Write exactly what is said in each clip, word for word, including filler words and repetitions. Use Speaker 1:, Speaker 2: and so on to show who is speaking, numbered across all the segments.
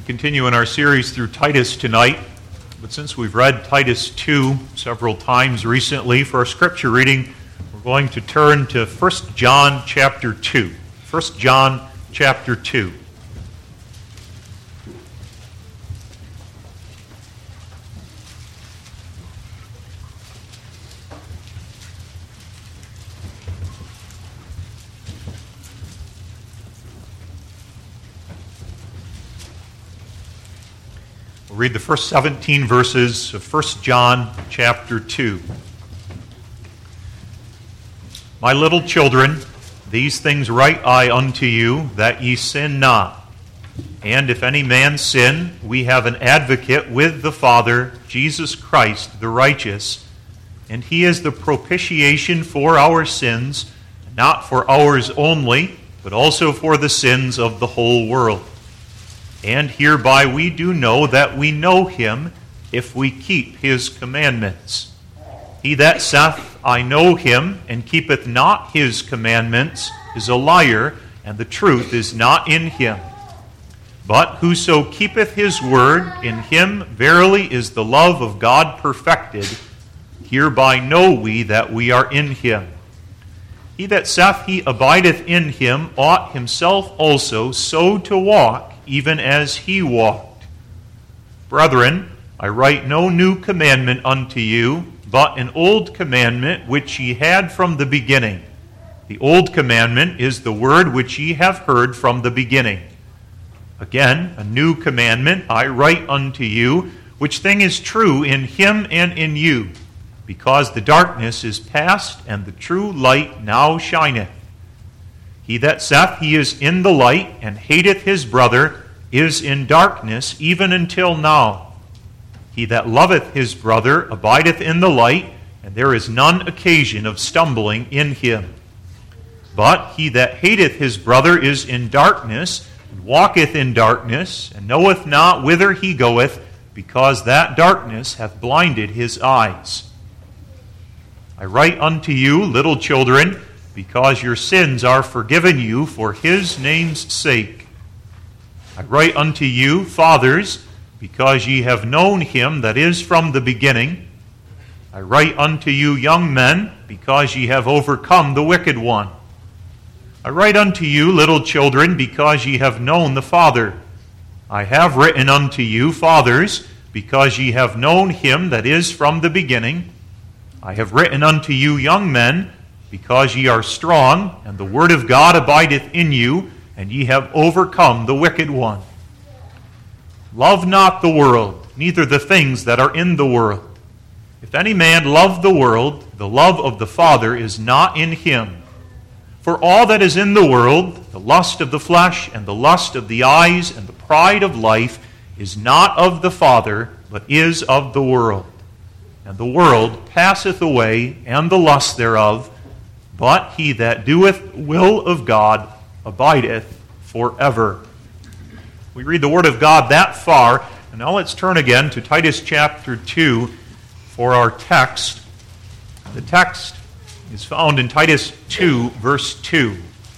Speaker 1: continue in our series through Titus tonight, but since we've read Titus two several times recently for our scripture reading, we're going to turn to First John chapter two. First John chapter two. We'll read the first seventeen verses of First John chapter two. My little children, these things write I unto you, that ye sin not. And if any man sin, we have an advocate with the Father, Jesus Christ the righteous. And he is the propitiation for our sins, not for ours only, but also for the sins of the whole world. And hereby we do know that we know him, if we keep his commandments. He that saith, I know him, and keepeth not his commandments, is a liar, and the truth is not in him. But whoso keepeth his word, in him verily is the love of God perfected. Hereby know we that we are in him. He that saith he abideth in him ought himself also so to walk, even as he walked. Brethren, I write no new commandment unto you, but an old commandment which ye had from the beginning. The old commandment is the word which ye have heard from the beginning. Again, a new commandment I write unto you, which thing is true in him and in you, because the darkness is past, and the true light now shineth. He that saith he is in the light, and hateth his brother, is in darkness even until now. He that loveth his brother abideth in the light, and there is none occasion of stumbling in him. But he that hateth his brother is in darkness, and walketh in darkness, and knoweth not whither he goeth, because that darkness hath blinded his eyes. I write unto you, little children, because your sins are forgiven you for his name's sake. I write unto you, fathers, because ye have known him that is from the beginning. I write unto you, young men, because ye have overcome the wicked one. I write unto you, little children, because ye have known the Father. I have written unto you, fathers, because ye have known him that is from the beginning. I have written unto you, young men, because ye are strong, and the word of God abideth in you, and ye have overcome the wicked one. Love not the world, neither the things that are in the world. If any man love the world, the love of the Father is not in him. For all that is in the world, the lust of the flesh, and the lust of the eyes, and the pride of life, is not of the Father, but is of the world. And the world passeth away, and the lust thereof, but he that doeth the will of God abideth forever. We read the Word of God that far, and now let's turn again to Titus chapter two for our text. The text is found in Titus two, verse two.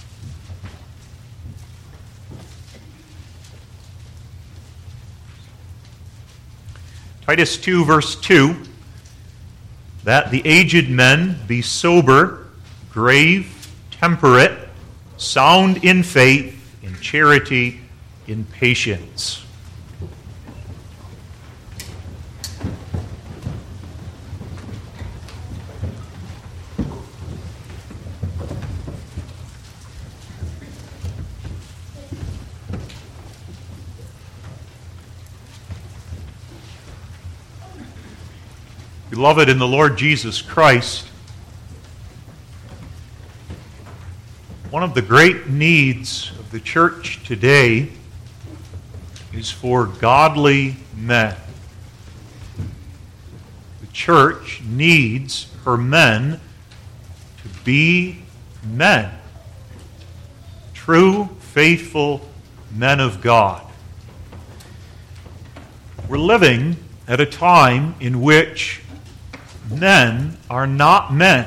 Speaker 1: Titus two, verse two, that the aged men be sober, grave, temperate, sound in faith, in charity, in patience. Beloved in the Lord Jesus Christ, one of the great needs of the church today is for godly men. The church needs her men to be men, true, faithful men of God. We're living at a time in which men are not men.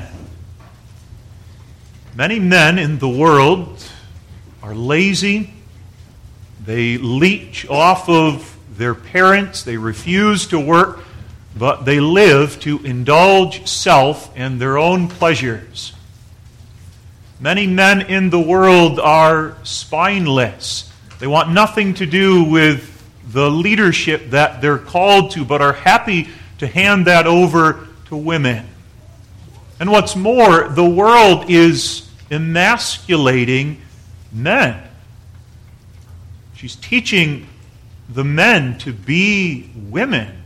Speaker 1: Many men in the world are lazy, They leech off of their parents. They refuse to work, but they live to indulge self and their own pleasures. Many men in the world are spineless. They want nothing to do with the leadership that they're called to, but are happy to hand that over to women. And what's more, the world is emasculating men. She's teaching the men to be women.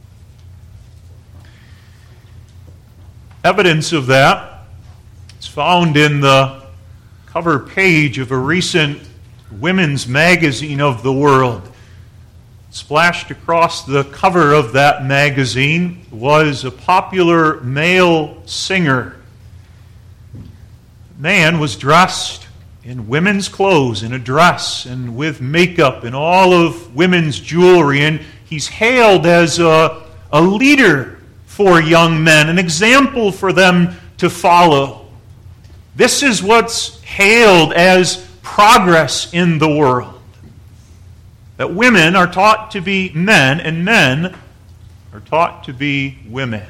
Speaker 1: Evidence of that is found in the cover page of a recent women's magazine of the world. Splashed across the cover of that magazine was a popular male singer. The man was dressed in women's clothes, in a dress, and with makeup, and all of women's jewelry, and he's hailed as a, a leader for young men, an example for them to follow. This is what's hailed as progress in the world. That women are taught to be men, and men are taught to be women.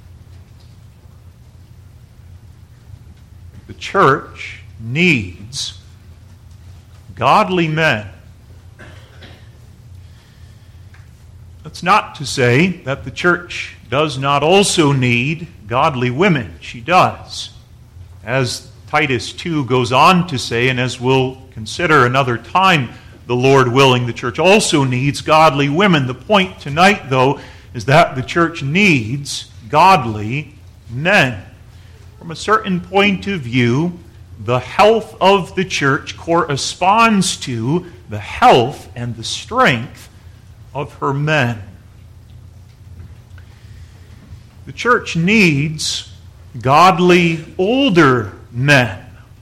Speaker 1: The church needs godly men. That's not to say that the church does not also need godly women. She does. As Titus two goes on to say, and as we'll consider another time, the Lord willing, the church also needs godly women. The point tonight, though, is that the church needs godly men. From a certain point of view, the health of the church corresponds to the health and the strength of her men. The church needs godly older men.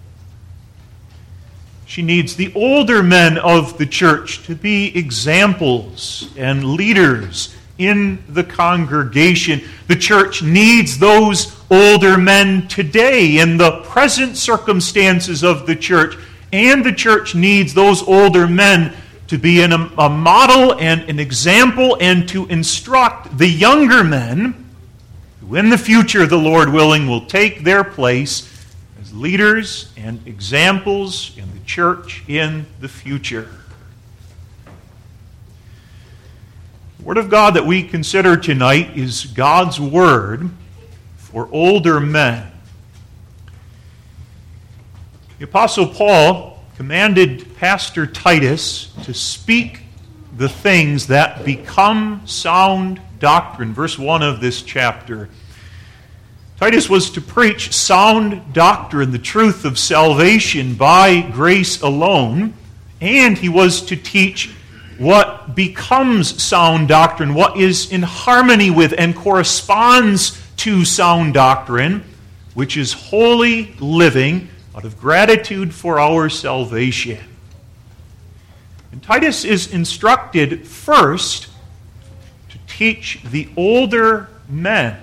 Speaker 1: She needs the older men of the church to be examples and leaders in the congregation. The church needs those older men today in the present circumstances of the church. And the church needs those older men to be in a, a model and an example and to instruct the younger men who in the future, the Lord willing, will take their place as leaders and examples in the church in the future. The Word of God that we consider tonight is God's Word for older men. The Apostle Paul commanded Pastor Titus to speak the things that become sound doctrine. Verse one of this chapter. Titus was to preach sound doctrine, the truth of salvation by grace alone, and he was to teach what becomes sound doctrine, what is in harmony with and corresponds to sound doctrine, which is holy living out of gratitude for our salvation. And Titus is instructed first to teach the older men.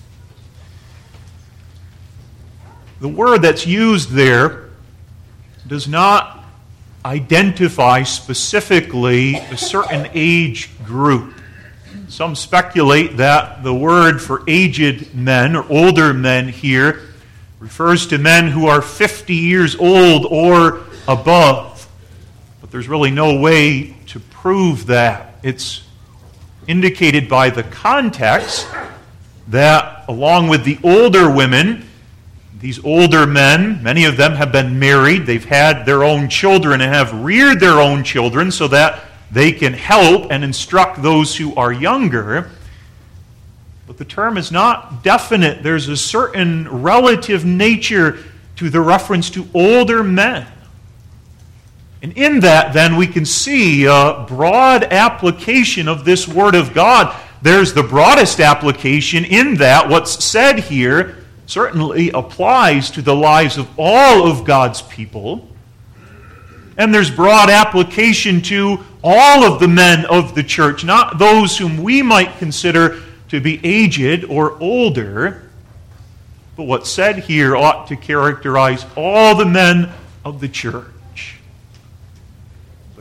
Speaker 1: The word that's used there does not identify specifically a certain age group. Some speculate that the word for aged men or older men here refers to men who are fifty years old or above. But there's really no way to prove that. It's indicated by the context that along with the older women, these older men, many of them have been married, they've had their own children and have reared their own children so that they can help and instruct those who are younger. But the term is not definite. There's a certain relative nature to the reference to older men. And in that, then, we can see a broad application of this Word of God. There's the broadest application in that what's said here certainly applies to the lives of all of God's people. And there's broad application to all of the men of the church, not those whom we might consider to be aged or older. But what's said here ought to characterize all the men of the church. But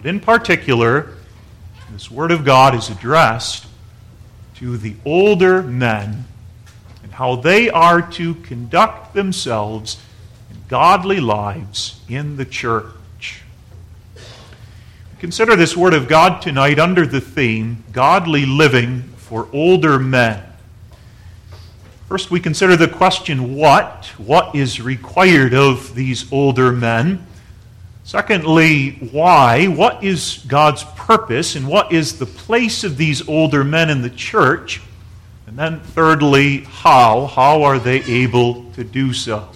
Speaker 1: in particular, this Word of God is addressed to the older men and how they are to conduct themselves in godly lives in the church. Consider this Word of God tonight under the theme, Godly Living for Older Men. First, we consider the question, what? What is required of these older men? Secondly, why? What is God's purpose, and what is the place of these older men in the church? And then thirdly, how? How are they able to do so?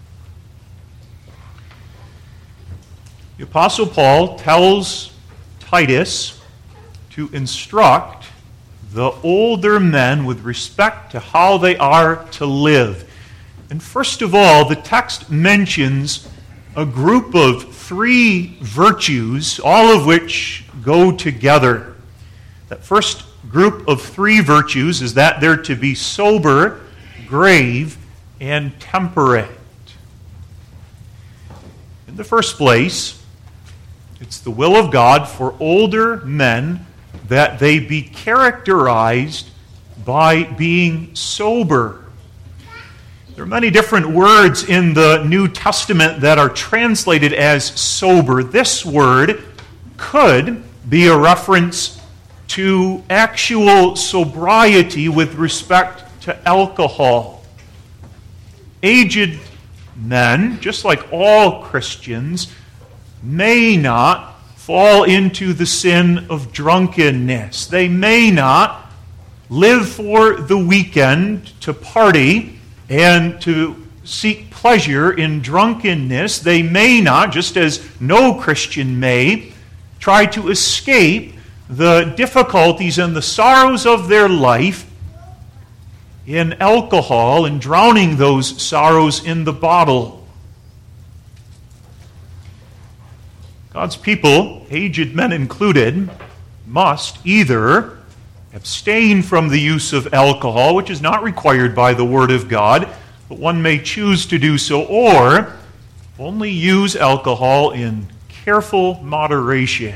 Speaker 1: The Apostle Paul tells Titus to instruct the older men with respect to how they are to live. And first of all, the text mentions a group of three virtues, all of which go together. That first group of three virtues is that they're to be sober, grave, and temperate. In the first place, it's the will of God for older men that they be characterized by being sober. There are many different words in the New Testament that are translated as sober. This word could be a reference to actual sobriety with respect to alcohol. Aged men, just like all Christians, may not fall into the sin of drunkenness. They may not live for the weekend to party and to seek pleasure in drunkenness. They may not, just as no Christian may, try to escape the difficulties and the sorrows of their life in alcohol and drowning those sorrows in the bottle. God's people, aged men included, must either abstain from the use of alcohol, which is not required by the Word of God, but one may choose to do so, or only use alcohol in careful moderation.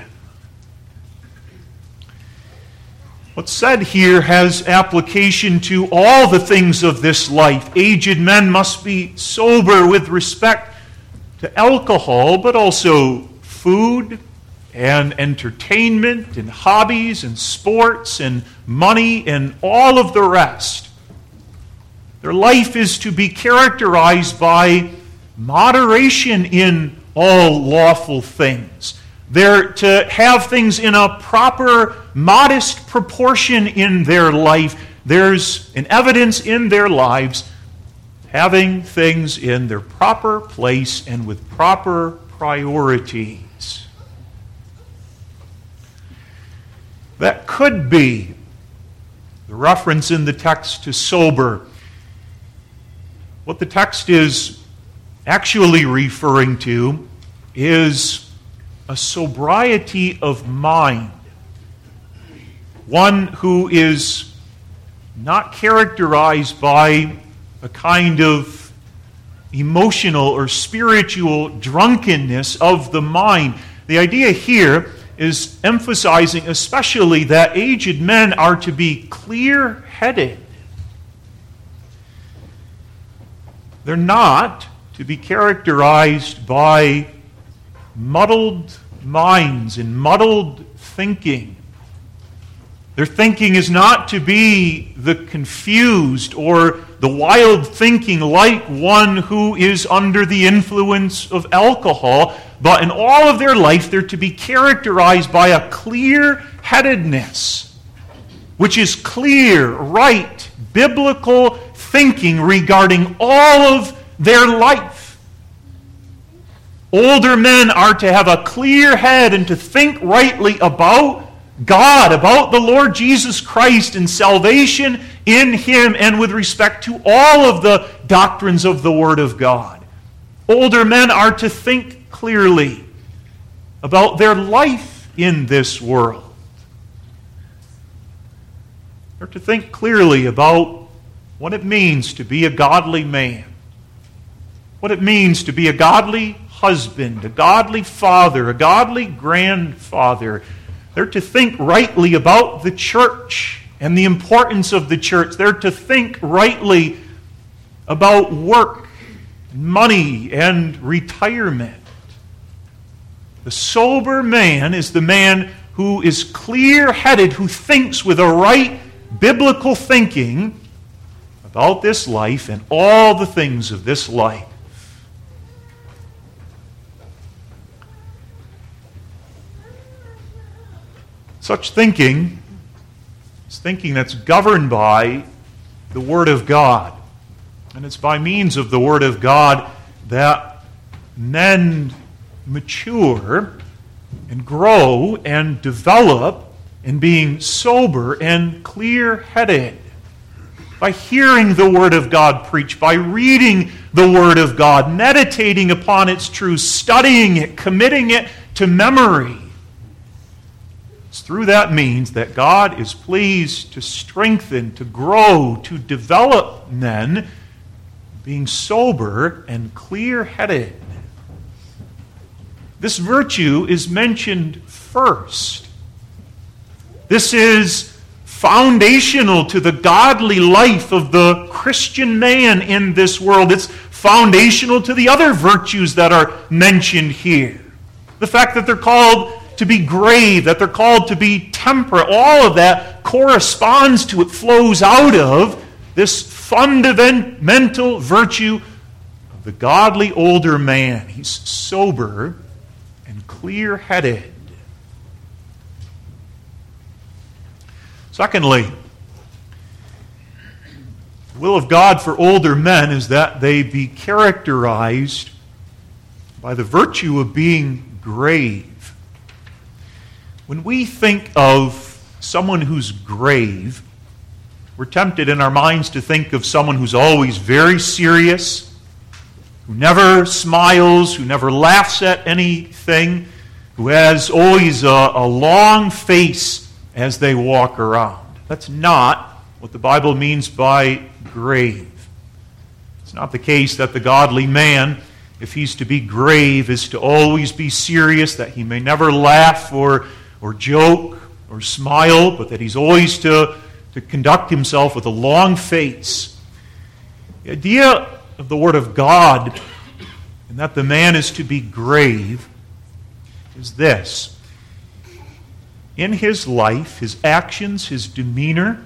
Speaker 1: What's said here has application to all the things of this life. Aged men must be sober with respect to alcohol, but also food and entertainment and hobbies and sports and money and all of the rest. Their life is to be characterized by moderation in all lawful things. They're to have things in a proper, modest proportion in their life. There's an evidence in their lives having things in their proper place and with proper priorities. That could be the reference in the text to sober. What the text is actually referring to is a sobriety of mind. One who is not characterized by a kind of emotional or spiritual drunkenness of the mind. The idea here is emphasizing especially that aged men are to be clear-headed. They're not to be characterized by muddled minds and muddled thinking. Their thinking is not to be the confused or the wild thinking like one who is under the influence of alcohol, but in all of their life they're to be characterized by a clear-headedness, which is clear, right, biblical thinking regarding all of their life. Older men are to have a clear head and to think rightly about God, about the Lord Jesus Christ and salvation in Him, and with respect to all of the doctrines of the Word of God. Older men are to think clearly about their life in this world. They're to think clearly about what it means to be a godly man, what it means to be a godly husband, a godly father, a godly grandfather. They're to think rightly about the church and the importance of the church. They're to think rightly about work, money, and retirement. The sober man is the man who is clear-headed, who thinks with a right biblical thinking about this life and all the things of this life. Such thinking is thinking that's governed by the Word of God. And it's by means of the Word of God that men mature and grow and develop in being sober and clear-headed. By hearing the Word of God preached, by reading the Word of God, meditating upon its truths, studying it, committing it to memory. It's through that means that God is pleased to strengthen, to grow, to develop men, being sober and clear-headed. This virtue is mentioned first. This is foundational to the godly life of the Christian man in this world. It's foundational to the other virtues that are mentioned here. The fact that they're called to be grave, that they're called to be temperate, all of that corresponds to, it flows out of this fundamental virtue of the godly older man. He's sober and clear-headed. Secondly, the will of God for older men is that they be characterized by the virtue of being grave. When we think of someone who's grave, we're tempted in our minds to think of someone who's always very serious, who never smiles, who never laughs at anything, who has always a, a long face as they walk around. That's not what the Bible means by grave. It's not the case that the godly man, if he's to be grave, is to always be serious, that he may never laugh or, or joke or smile, but that he's always to, to conduct himself with a long face. The idea of the Word of God, and that the man is to be grave, is this. In his life, his actions, his demeanor,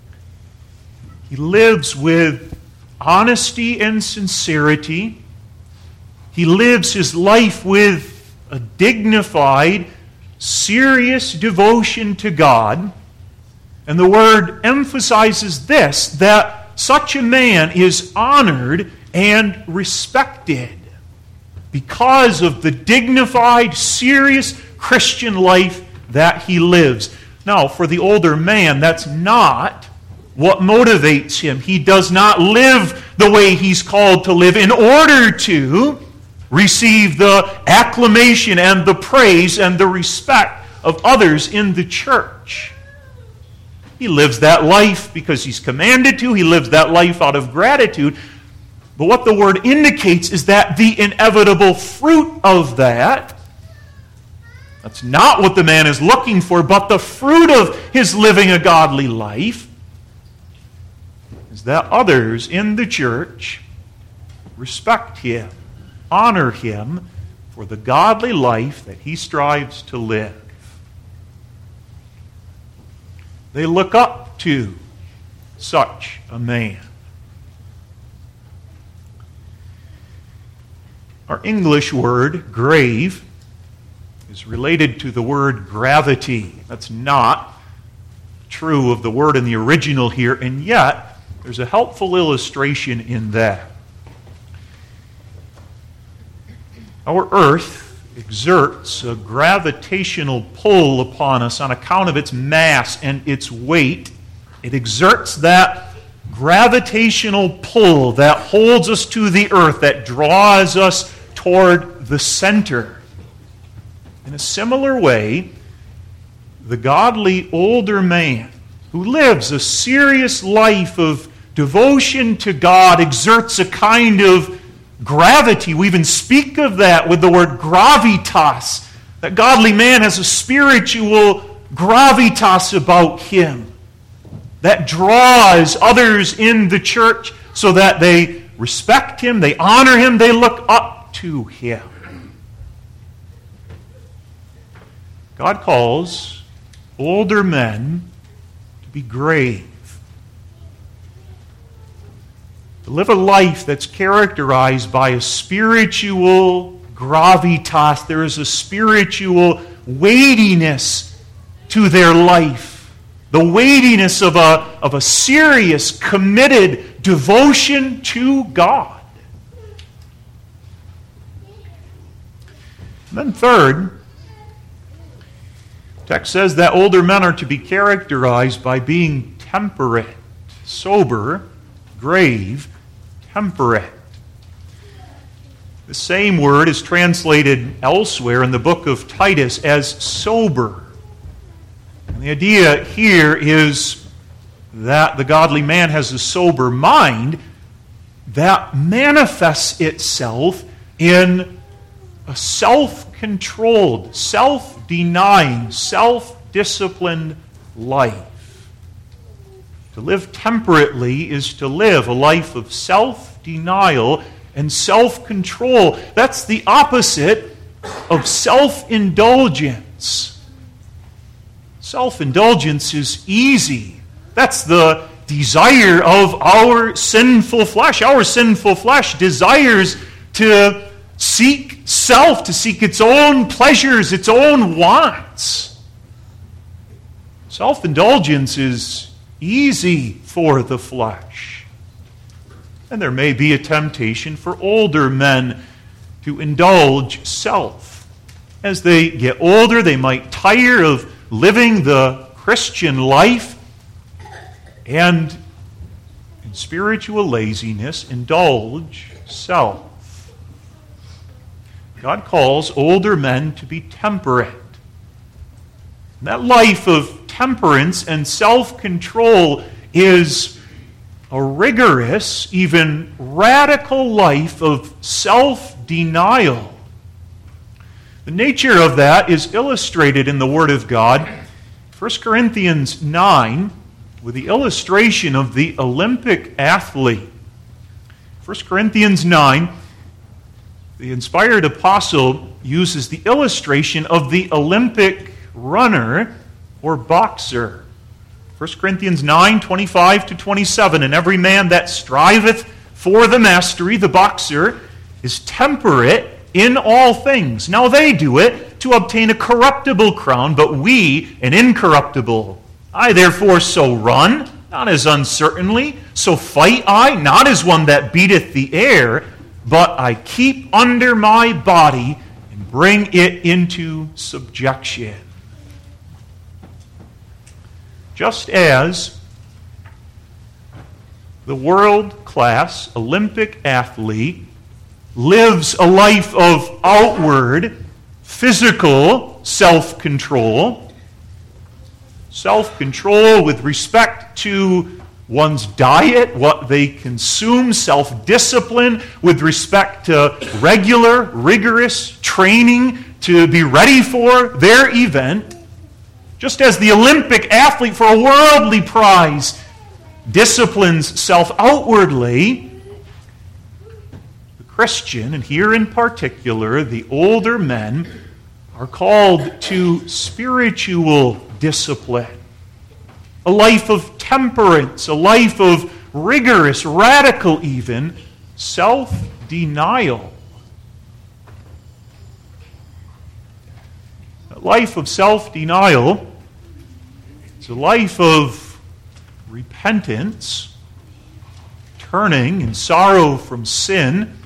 Speaker 1: he lives with honesty and sincerity. He lives his life with a dignified, serious devotion to God. And the Word emphasizes this, that such a man is honored and respected because of the dignified, serious Christian life that he lives. Now, for the older man, that's not what motivates him. He does not live the way he's called to live in order to receive the acclamation and the praise and the respect of others in the church. He lives that life because he's commanded to. He lives that life out of gratitude. But what the Word indicates is that the inevitable fruit of that, that's not what the man is looking for, but the fruit of his living a godly life is that others in the church respect him, honor him for the godly life that he strives to live. They look up to such a man. Our English word, grave, is related to the word gravity. That's not true of the word in the original here, and yet there's a helpful illustration in that. Our earth exerts a gravitational pull upon us on account of its mass and its weight. It exerts that gravitational pull that holds us to the earth, that draws us toward the center. In a similar way, the godly older man who lives a serious life of devotion to God exerts a kind of gravity. We even speak of that with the word gravitas. That godly man has a spiritual gravitas about him that draws others in the church so that they respect him, they honor him, they look up to him. God calls older men to be grave, to live a life that's characterized by a spiritual gravitas. There is a spiritual weightiness to their life, the weightiness of a, of a serious, committed devotion to God. And then third, the text says that older men are to be characterized by being temperate, sober, grave, temperate. The same word is translated elsewhere in the book of Titus as sober. And the idea here is that the godly man has a sober mind that manifests itself in a self-controlled, self-denying, self-disciplined life. To live temperately is to live a life of self-denial and self-control. That's the opposite of self-indulgence. Self-indulgence is easy. That's the desire of our sinful flesh. Our sinful flesh desires to seek self, to seek its own pleasures, its own wants. Self-indulgence is easy for the flesh. And there may be a temptation for older men to indulge self. As they get older, they might tire of living the Christian life and, in spiritual laziness, indulge self. God calls older men to be temperate. And that life of temperance and self-control is a rigorous, even radical life of self-denial. The nature of that is illustrated in the Word of God. First Corinthians nine, with the illustration of the Olympic athlete. First Corinthians nine, the inspired apostle uses the illustration of the Olympic runner or boxer. First Corinthians nine, twenty-five to twenty-seven, and every man that striveth for the mastery, the boxer, is temperate in all things. Now they do it to obtain a corruptible crown, but we an incorruptible. I therefore so run, not as uncertainly, so fight I, not as one that beateth the air, but I keep under my body and bring it into subjection. Just as the world-class Olympic athlete lives a life of outward, physical self-control, self-control with respect to one's diet, what they consume, self-discipline with respect to regular, rigorous training to be ready for their event. Just as the Olympic athlete for a worldly prize disciplines self outwardly, the Christian, and here in particular the older men, are called to spiritual discipline. A life of temperance, a life of rigorous, radical even, self-denial. A life of self-denial is a life of repentance, turning in sorrow from sin.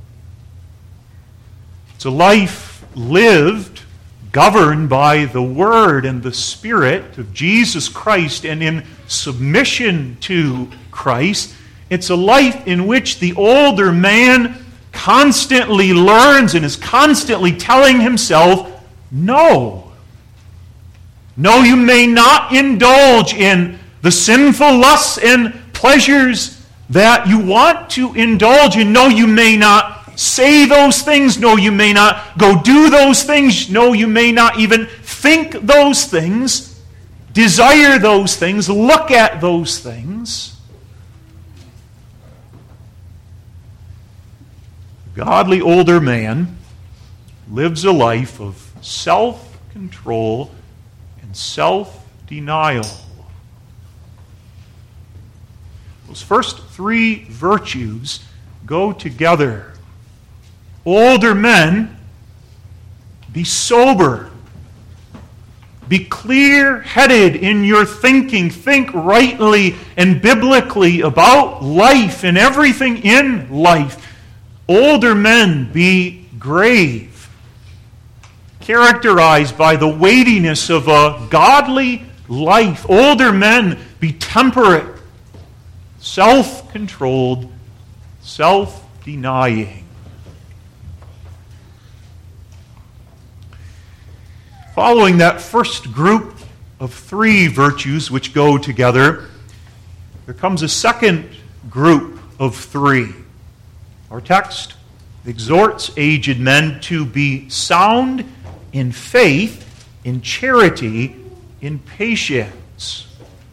Speaker 1: It's a life lived, governed by the Word and the Spirit of Jesus Christ and in submission to Christ. It's a life in which the older man constantly learns and is constantly telling himself, no. No, you may not indulge in the sinful lusts and pleasures that you want to indulge in. No, you may not say those things. No, you may not go do those things. No, you may not even think those things, desire those things, look at those things. A godly older man lives a life of self-control and self-denial. Those first three virtues go together. Older men, be sober. Be clear-headed in your thinking. Think rightly and biblically about life and everything in life. Older men, be grave, characterized by the weightiness of a godly life. Older men, be temperate, self-controlled, self-denying. Following that first group of three virtues which go together, there comes a second group of three. Our text exhorts aged men to be sound in faith, in charity, in patience.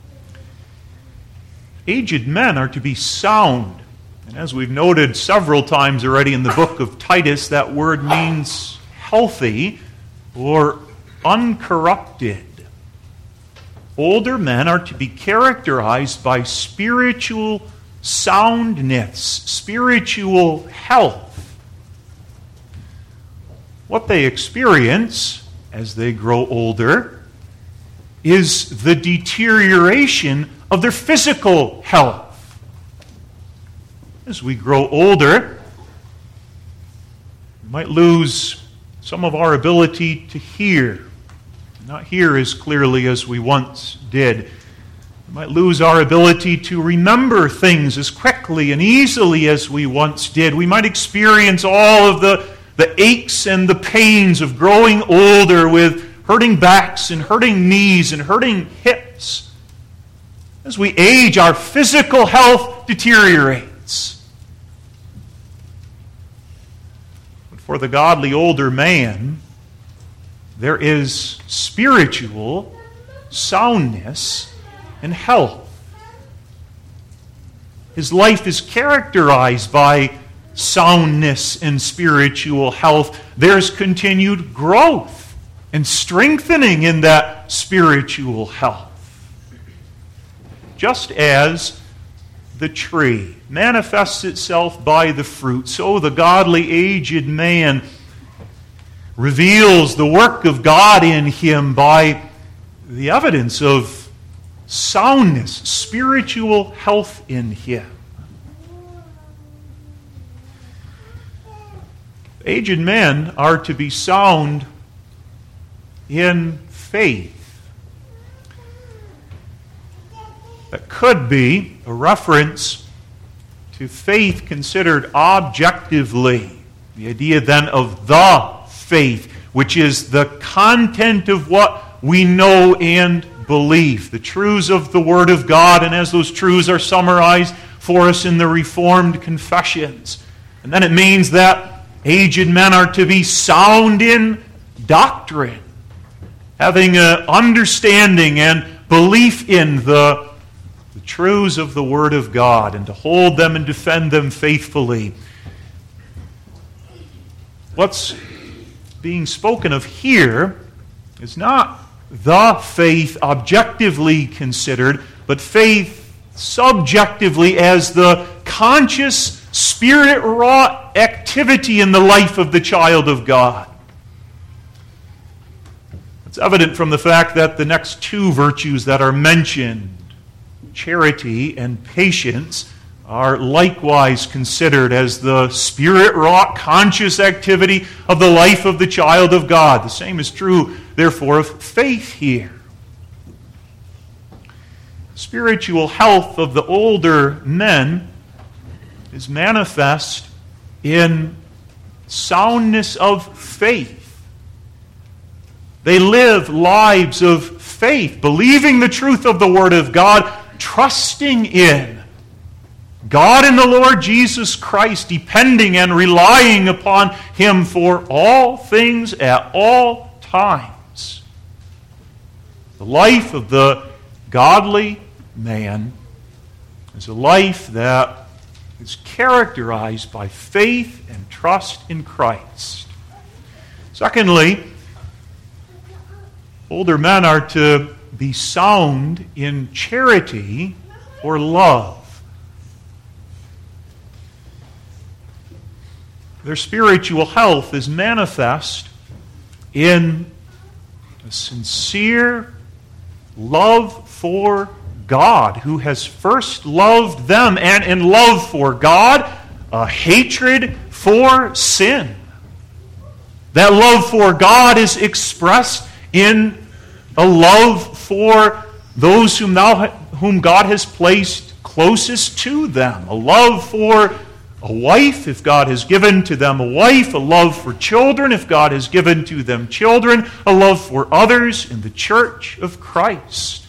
Speaker 1: Aged men are to be sound. And as we've noted several times already in the book of Titus, that word means healthy or uncorrupted. Older men are to be characterized by spiritual soundness, spiritual health. What they experience as they grow older is the deterioration of their physical health. As we grow older, we might lose some of our ability to hear, not hear as clearly as we once did. We might lose our ability to remember things as quickly and easily as we once did. We might experience all of the, the aches and the pains of growing older with hurting backs and hurting knees and hurting hips. As we age, our physical health deteriorates. But for the godly older man, there is spiritual soundness and health. His life is characterized by soundness and spiritual health. There's continued growth and strengthening in that spiritual health. Just as the tree manifests itself by the fruit, so the godly aged man reveals the work of God in him by the evidence of soundness, spiritual health in him. Aged men are to be sound in faith. That could be a reference to faith considered objectively. The idea then of the faith, which is the content of what we know and believe, the truths of the Word of God, and as those truths are summarized for us in the Reformed confessions. And then it means that aged men are to be sound in doctrine, having an understanding and belief in the the truths of the Word of God, and to hold them and defend them faithfully. What's being spoken of here is not the faith objectively considered, but faith subjectively as the conscious, spirit-wrought activity in the life of the child of God. It's evident from the fact that the next two virtues that are mentioned, charity and patience, are likewise considered as the spirit-wrought conscious activity of the life of the child of God. The same is true, therefore, of faith here. Spiritual health of the older men is manifest in soundness of faith. They live lives of faith, believing the truth of the Word of God, trusting in God in the Lord Jesus Christ, depending and relying upon Him for all things at all times. The life of the godly man is a life that is characterized by faith and trust in Christ. Secondly, older men are to be sound in charity or love. Their spiritual health is manifest in a sincere love for God, who has first loved them, and in love for God, a hatred for sin. That love for God is expressed in a love for those whom, now, whom God has placed closest to them. A love for a wife, if God has given to them a wife. A love for children, if God has given to them children. A love for others in the church of Christ.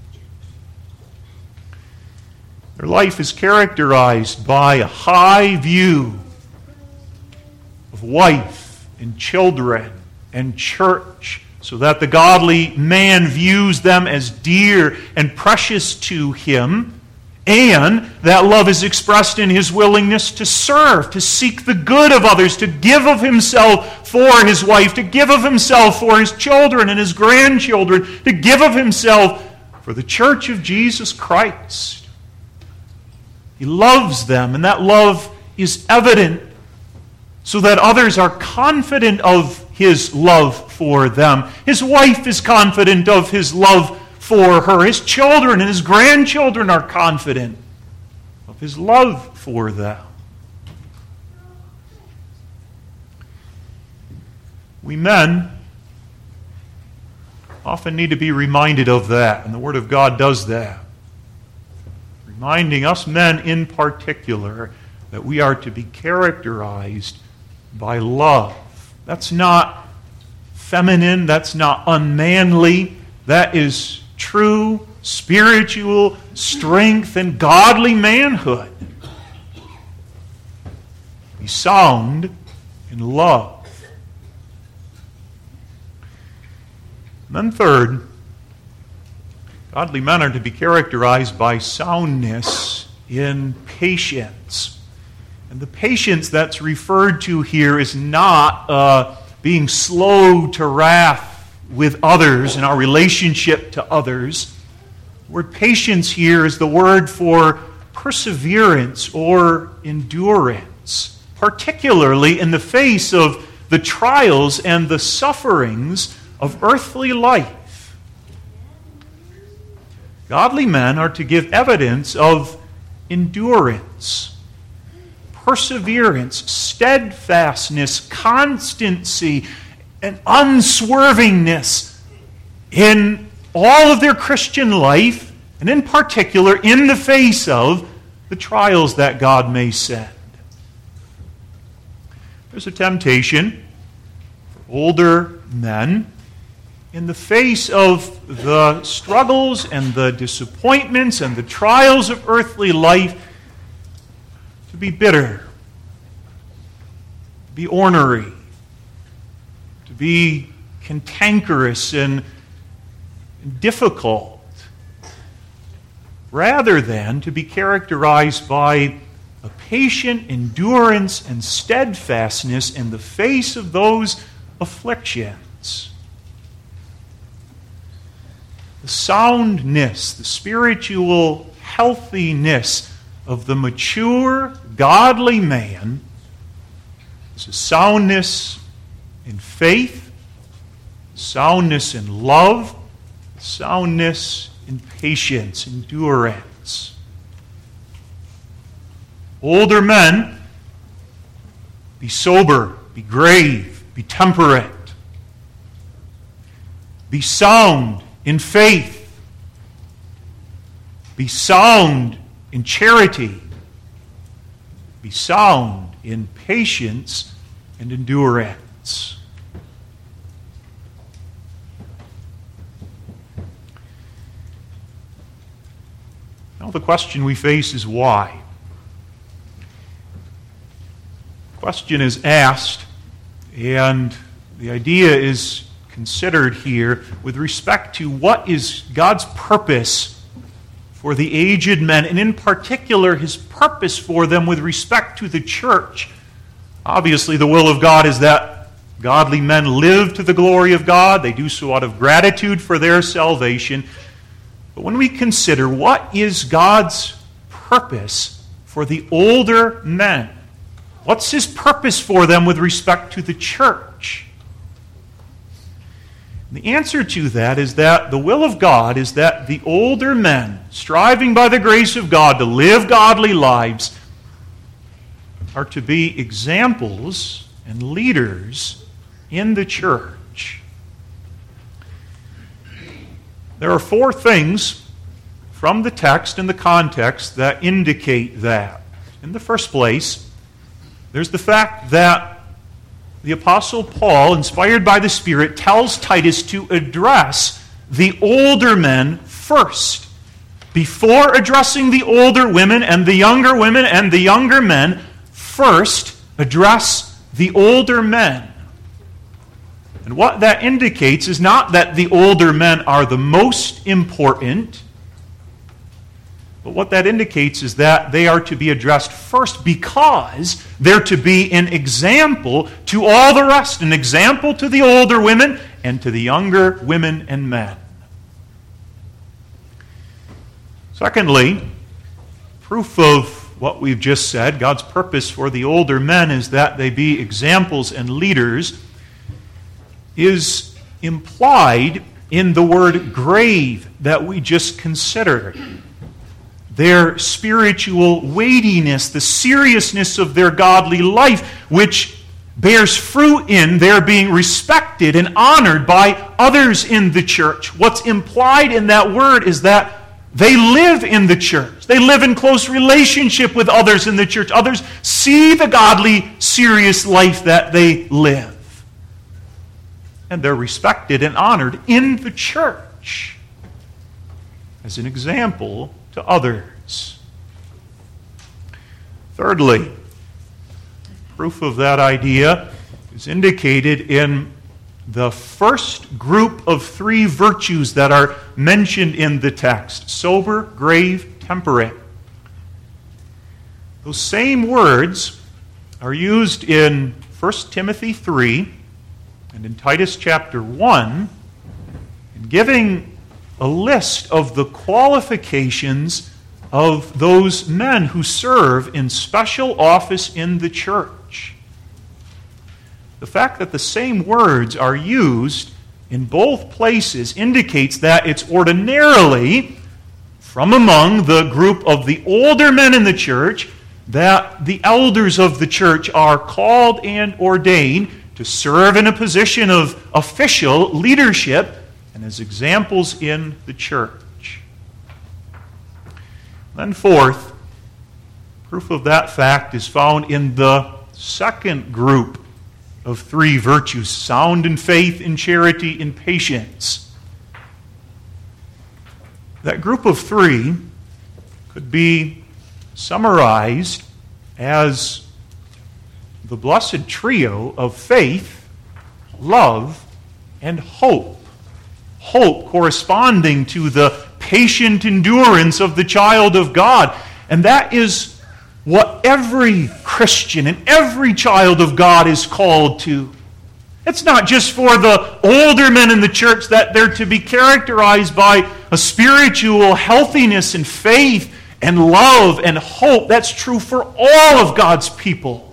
Speaker 1: Their life is characterized by a high view of wife and children and church, so that the godly man views them as dear and precious to him, and that love is expressed in his willingness to serve, to seek the good of others, to give of himself for his wife, to give of himself for his children and his grandchildren, to give of himself for the church of Jesus Christ. He loves them, and that love is evident so that others are confident of his love for them. His wife is confident of his love for her. His children and his grandchildren are confident of his love for them. We men often need to be reminded of that, and the Word of God does that. Reminding us men in particular that we are to be characterized by love. That's not feminine, that's not unmanly, that is true spiritual strength and godly manhood. Be sound in love. And then third, godly men are to be characterized by soundness in patience. And the patience that's referred to here is not uh, being slow to wrath with others in our relationship to others. The word patience here is the word for perseverance or endurance, particularly in the face of the trials and the sufferings of earthly life. Godly men are to give evidence of endurance, perseverance, steadfastness, constancy, and unswervingness in all of their Christian life, and in particular in the face of the trials that God may send. There's a temptation for older men in the face of the struggles and the disappointments and the trials of earthly life to be bitter, to be ornery, to be cantankerous and difficult, rather than to be characterized by a patient endurance and steadfastness in the face of those afflictions. The soundness, the spiritual healthiness of the mature, godly man is a soundness in faith, soundness in love, soundness in patience, endurance. Older men, be sober, be grave, be temperate. Be sound in faith. Be sound in charity. Be sound in patience and endurance. Now the question we face is why? Question is asked, and the idea is considered here with respect to what is God's purpose for the aged men, and in particular his purpose for them with respect to the church. Obviously, the will of God is that godly men live to the glory of God. They do so out of gratitude for their salvation. But when we consider what is God's purpose for the older men, what's his purpose for them with respect to the church? The answer to that is that the will of God is that the older men, striving by the grace of God to live godly lives, are to be examples and leaders in the church. There are four things from the text and the context that indicate that. In the first place, there's the fact that the Apostle Paul, inspired by the Spirit, tells Titus to address the older men first. Before addressing the older women and the younger women and the younger men, first address the older men. And what that indicates is not that the older men are the most important, but what that indicates is that they are to be addressed first because they're to be an example to all the rest, an example to the older women and to the younger women and men. Secondly, proof of what we've just said, God's purpose for the older men is that they be examples and leaders, is implied in the word grave that we just considered. Their spiritual weightiness, the seriousness of their godly life, which bears fruit in their being respected and honored by others in the church. What's implied in that word is that they live in the church. They live in close relationship with others in the church. Others see the godly, serious life that they live. And they're respected and honored in the church as an example to others. Thirdly, proof of that idea is indicated in the first group of three virtues that are mentioned in the text: sober, grave, temperate. Those same words are used in First Timothy three and in Titus chapter one, in giving a list of the qualifications of those men who serve in special office in the church. The fact that the same words are used in both places indicates that it's ordinarily from among the group of the older men in the church that the elders of the church are called and ordained to serve in a position of official leadership and as examples in the church. Then fourth, proof of that fact is found in the second group of three virtues: sound in faith, in charity, in patience. That group of three could be summarized as the blessed trio of faith, love, and hope. Hope corresponding to the patient endurance of the child of God. And that is what every Christian and every child of God is called to. It's not just for the older men in the church that they're to be characterized by a spiritual healthiness and faith and love and hope. That's true for all of God's people.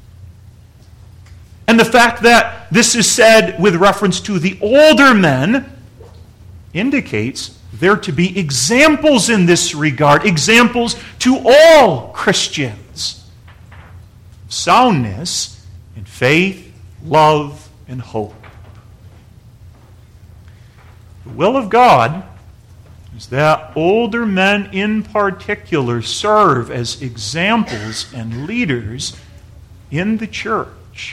Speaker 1: And the fact that this is said with reference to the older men indicates they're to be examples in this regard, examples to all Christians. Soundness in faith, love, and hope. The will of God is that older men in particular serve as examples and leaders in the church.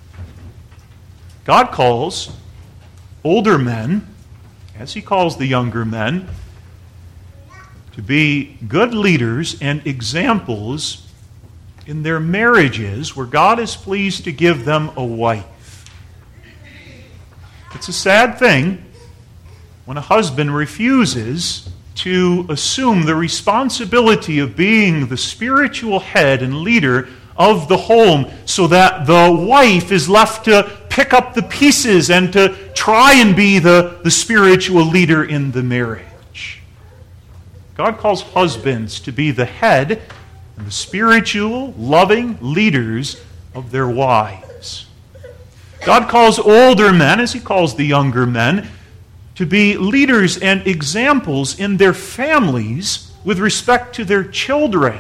Speaker 1: God calls older men, as he calls the younger men, to be good leaders and examples in their marriages where God is pleased to give them a wife. It's a sad thing when a husband refuses to assume the responsibility of being the spiritual head and leader of the home, so that the wife is left to pick up the pieces and to try and be the, the spiritual leader in the marriage. God calls husbands to be the head and the spiritual, loving leaders of their wives. God calls older men, as he calls the younger men, to be leaders and examples in their families with respect to their children.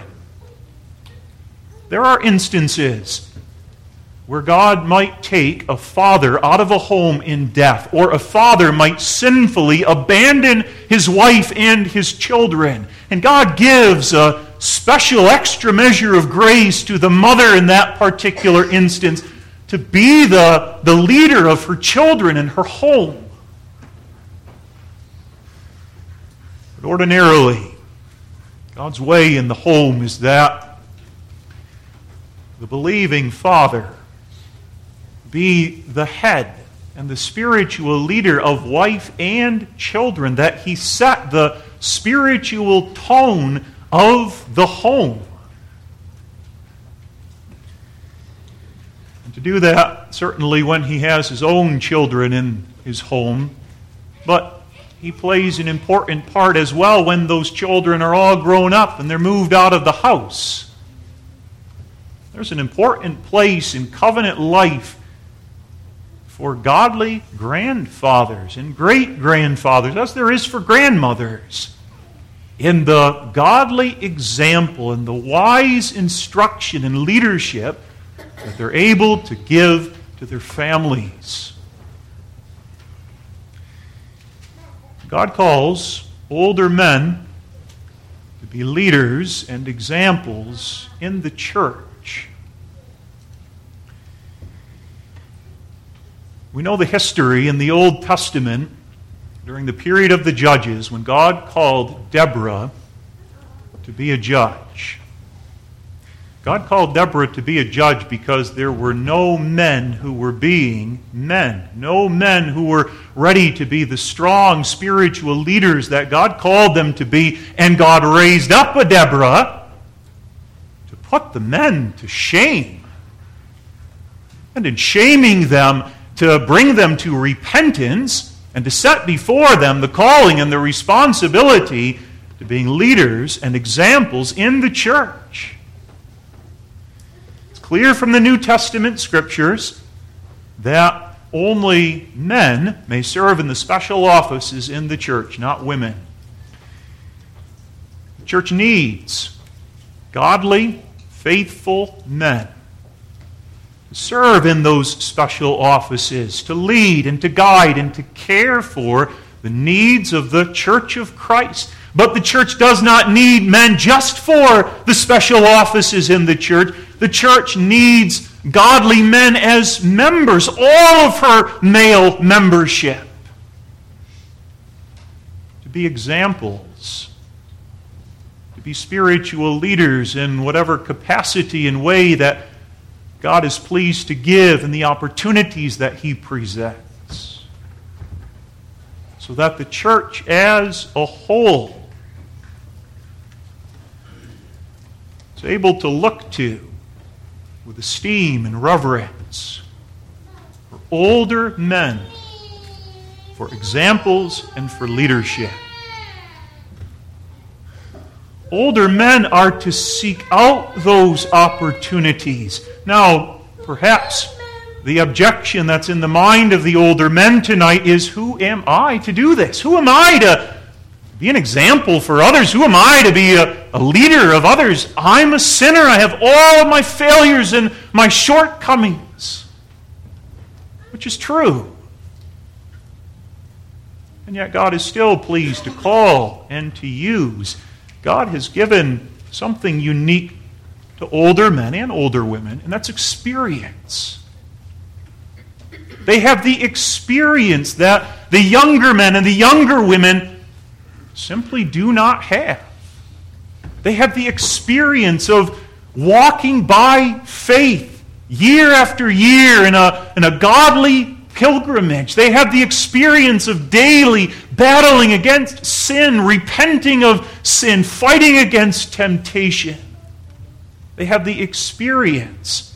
Speaker 1: There are instances where God might take a father out of a home in death, or a father might sinfully abandon his wife and his children. And God gives a special extra measure of grace to the mother in that particular instance to be the, the leader of her children and her home. But ordinarily, God's way in the home is that the believing father be the head and the spiritual leader of wife and children, that he set the spiritual tone of the home. And to do that, certainly when he has his own children in his home, but he plays an important part as well when those children are all grown up and they're moved out of the house. There's an important place in covenant life for godly grandfathers and great-grandfathers, as there is for grandmothers, in the godly example and the wise instruction and leadership that they're able to give to their families. God calls older men to be leaders and examples in the church. We know the history in the Old Testament during the period of the Judges when God called Deborah to be a judge. God called Deborah to be a judge because there were no men who were being men. No men who were ready to be the strong spiritual leaders that God called them to be. And God raised up a Deborah to put the men to shame. And in shaming them, to bring them to repentance and to set before them the calling and the responsibility to being leaders and examples in the church. It's clear from the New Testament scriptures that only men may serve in the special offices in the church, not women. The church needs godly, faithful men to serve in those special offices, to lead and to guide and to care for the needs of the church of Christ. But the church does not need men just for the special offices in the church. The church needs godly men as members, all of her male membership, to be examples, to be spiritual leaders in whatever capacity and way that God is pleased to give and the opportunities that he presents, so that the church as a whole is able to look to with esteem and reverence for older men, for examples and for leadership. Older men are to seek out those opportunities. Now, perhaps the objection that's in the mind of the older men tonight is, who am I to do this? Who am I to be an example for others? Who am I to be a, a leader of others? I'm a sinner. I have all of my failures and my shortcomings. Which is true. And yet God is still pleased to call and to use. God has given something unique to older men and older women, and that's experience. They have the experience that the younger men and the younger women simply do not have. They have the experience of
Speaker 2: walking by faith year after year in a, in a godly pilgrimage. They have the experience of daily battling against sin, repenting of sin, fighting against temptation. They have the experience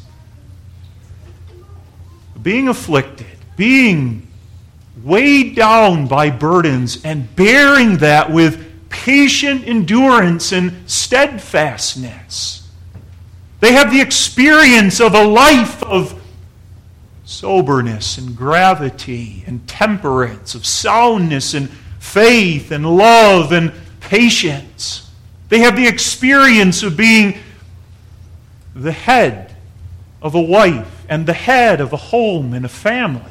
Speaker 2: of being afflicted, being weighed down by burdens, and bearing that with patient endurance and steadfastness. They have the experience of a life of soberness and gravity and temperance, of soundness and faith and love and patience. They have the experience of being the head of a wife and the head of a home and a family.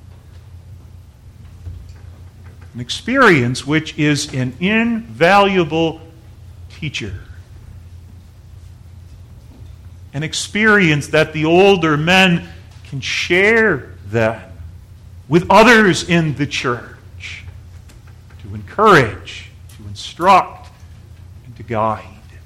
Speaker 2: An experience which is an invaluable teacher. An experience that the older men can share then with others in the church to encourage, to instruct, and to guide.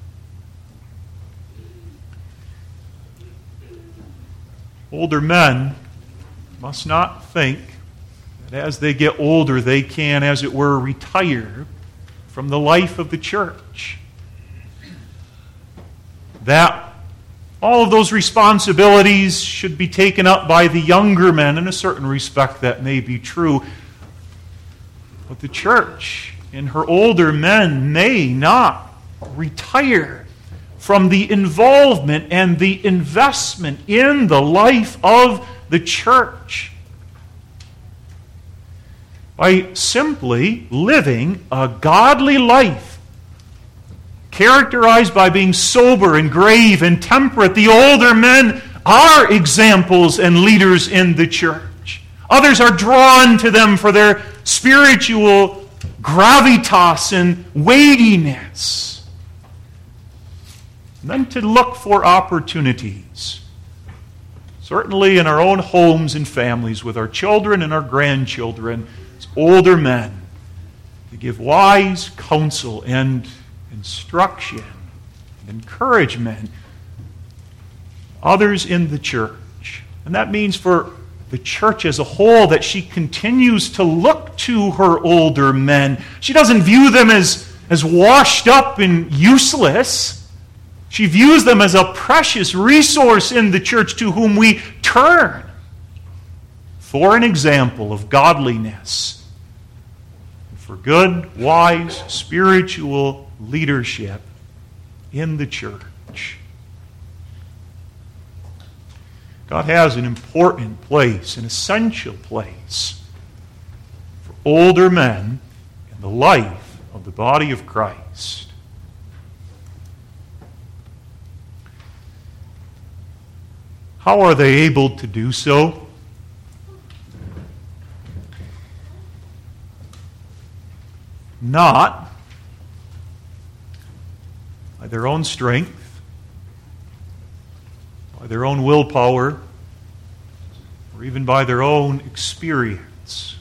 Speaker 2: Older men must not think that as they get older they can, as it were, retire from the life of the church. That all of those responsibilities should be taken up by the younger men. In a certain respect, that may be true. But the church, in her older men, may not retire from the involvement and the investment in the life of the church by simply living a godly life characterized by being sober and grave and temperate. The older men are examples and leaders in the church. Others are drawn to them for their spiritual gravitas and weightiness. And then to look for opportunities, certainly in our own homes and families, with our children and our grandchildren, as older men, to give wise counsel and instruction and encouragement others in the church. And that means for the church as a whole that she continues to look to her older men. She doesn't view them as, as washed up and useless. She views them as a precious resource in the church to whom we turn for an example of godliness, for good, wise, spiritual leadership in the church. God has an important place, an essential place for older men in the life of the body of Christ. How are they able to do so? Not by their own strength, by their own willpower, or even by their own experience.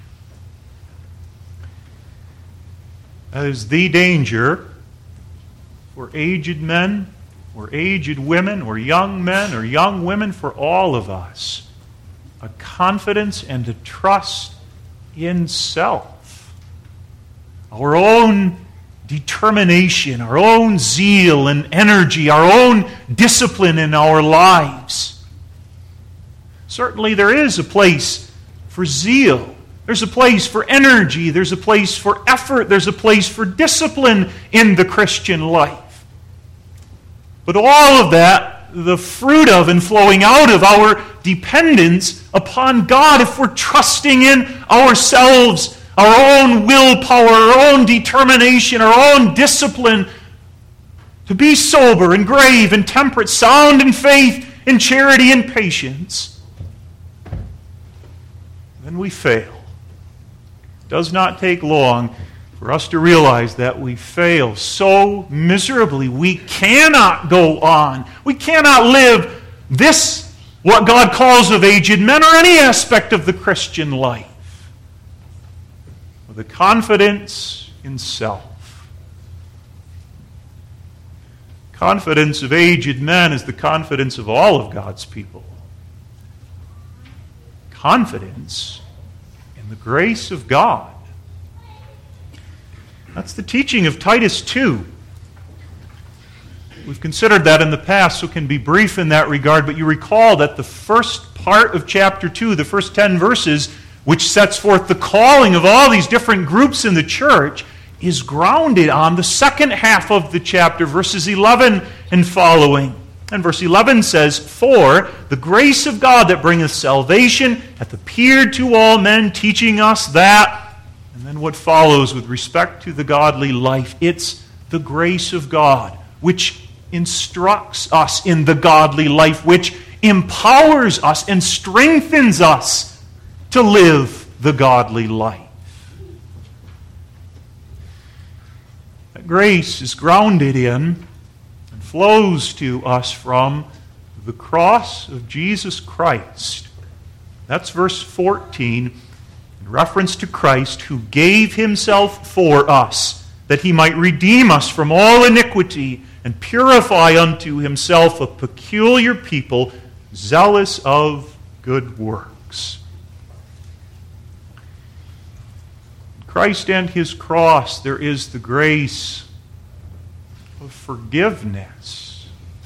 Speaker 2: That is the danger for aged men, or aged women, or young men, or young women, for all of us. A confidence and a trust in self. Our own determination, our own zeal and energy, our own discipline in our lives. Certainly there is a place for zeal. There's a place for energy. There's a place for effort. There's a place for discipline in the Christian life. But all of that, the fruit of and flowing out of our dependence upon God, if we're trusting in ourselves, our own willpower, our own determination, our own discipline to be sober and grave and temperate, sound in faith, in charity and patience, then we fail. It does not take long for us to realize that we fail so miserably. We cannot go on. We cannot live this, what God calls of aged men, or any aspect of the Christian life, with a confidence in self. Confidence of aged men is the confidence of all of God's people. Confidence in the grace of God. That's the teaching of Titus two. We've considered that in the past, so can be brief in that regard, but you recall that the first part of chapter two, the first ten verses, which sets forth the calling of all these different groups in the church, is grounded on the second half of the chapter, verses eleven and following. And verse eleven says, "For the grace of God that bringeth salvation hath appeared to all men, teaching us that," and then what follows with respect to the godly life. It's the grace of God which instructs us in the godly life, which empowers us and strengthens us to live the godly life. That grace is grounded in and flows to us from the cross of Jesus Christ. That's verse fourteen, in reference to Christ, who gave himself for us, that he might redeem us from all iniquity and purify unto himself a peculiar people, zealous of good works. In Christ and his cross, there is the grace of forgiveness.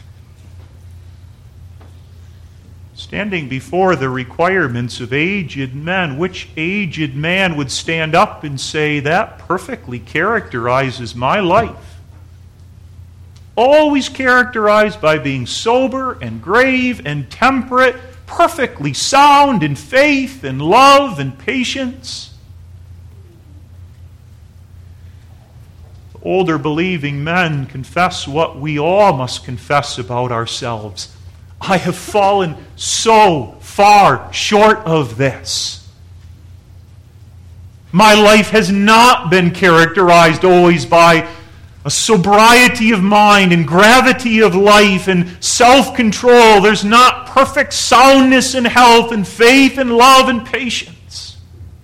Speaker 2: Standing before the requirements of aged men, which aged man would stand up and say, "That perfectly characterizes my life"? Always characterized by being sober and grave and temperate, perfectly sound in faith and love and patience. Older believing men confess what we all must confess about ourselves. I have fallen so far short of this. My life has not been characterized always by a sobriety of mind and gravity of life and self-control. There's not perfect soundness and health and faith and love and patience.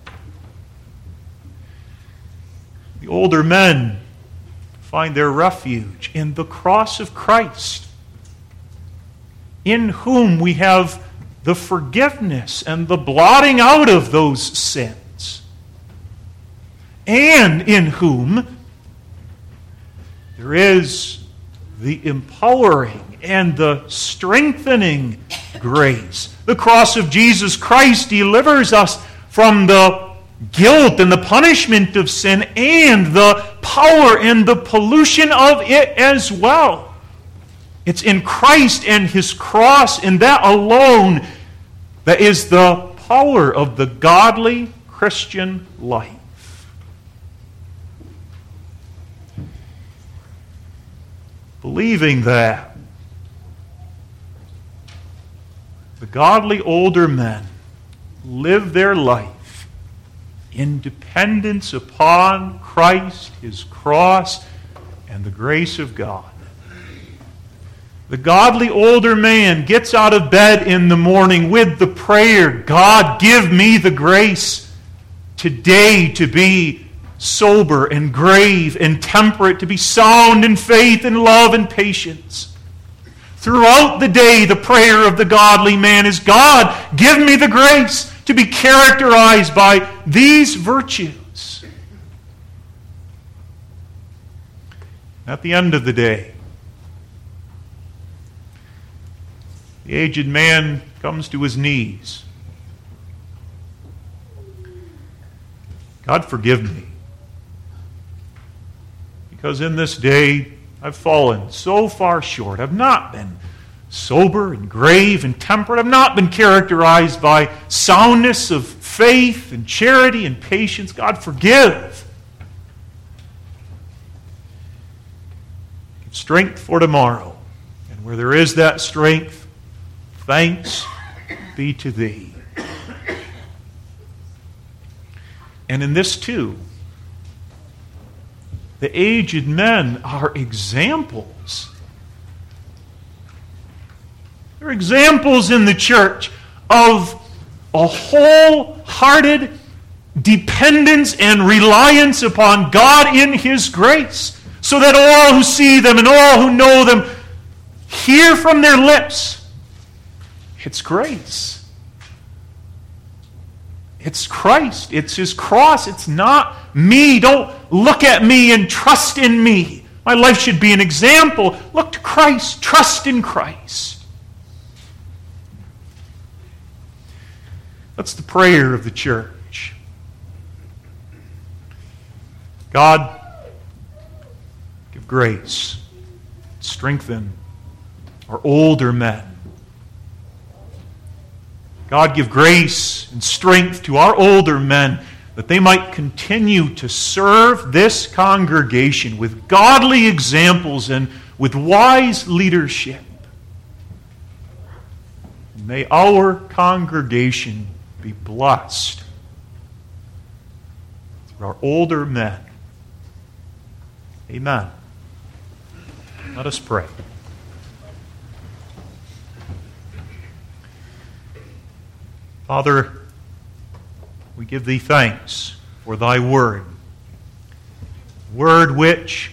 Speaker 2: The older men find their refuge in the cross of Christ, in whom we have the forgiveness and the blotting out of those sins, and in whom there is the empowering and the strengthening grace. The cross of Jesus Christ delivers us from the guilt and the punishment of sin and the power and the pollution of it as well. It's in Christ and his cross, and that alone, that is the power of the godly Christian life. Believing that, the godly older men live their life in dependence upon Christ, his cross, and the grace of God. The godly older man gets out of bed in the morning with the prayer, "God, give me the grace today to be sober and grave and temperate, to be sound in faith and love and patience." Throughout the day, the prayer of the godly man is, "God, give me the grace to be characterized by these virtues." At the end of the day, the aged man comes to his knees. "God, forgive me, because in this day I've fallen so far short. I've not been sober and grave and temperate. I've not been characterized by soundness of faith and charity and patience. God, forgive. Give strength for tomorrow. And where there is that strength, thanks be to thee." And in this too, the aged men are examples. They're examples in the church of a wholehearted dependence and reliance upon God in his grace, so that all who see them and all who know them hear from their lips, it's grace. It's Christ. It's His cross. It's not me. Don't look at me and trust in me. My life should be an example. Look to Christ. Trust in Christ. That's the prayer of the church. God, give grace. Strengthen our older men. God, give grace and strength to our older men that they might continue to serve this congregation with godly examples and with wise leadership. May our congregation be blessed through our older men. Amen. Let us pray. Father, we give Thee thanks for Thy word, word which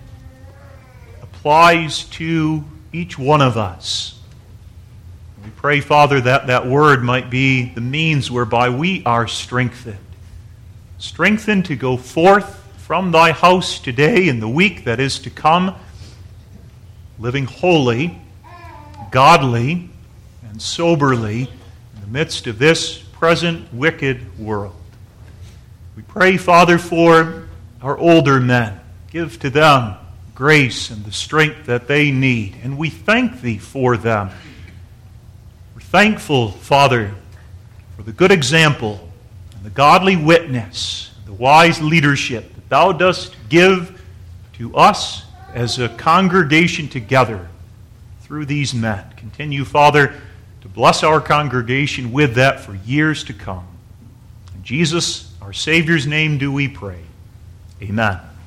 Speaker 2: applies to each one of us. We pray, Father, that that word might be the means whereby we are strengthened. Strengthened to go forth from Thy house today and the week that is to come, living holy, godly, and soberly in the midst of this present wicked world. We pray, Father, for our older men. Give to them grace and the strength that they need, and we thank Thee for them. We're thankful, Father, for the good example and the godly witness, the wise leadership that Thou dost give to us as a congregation together through these men. Continue, Father, to bless our congregation with that for years to come. In Jesus, our Savior's name, do we pray. Amen.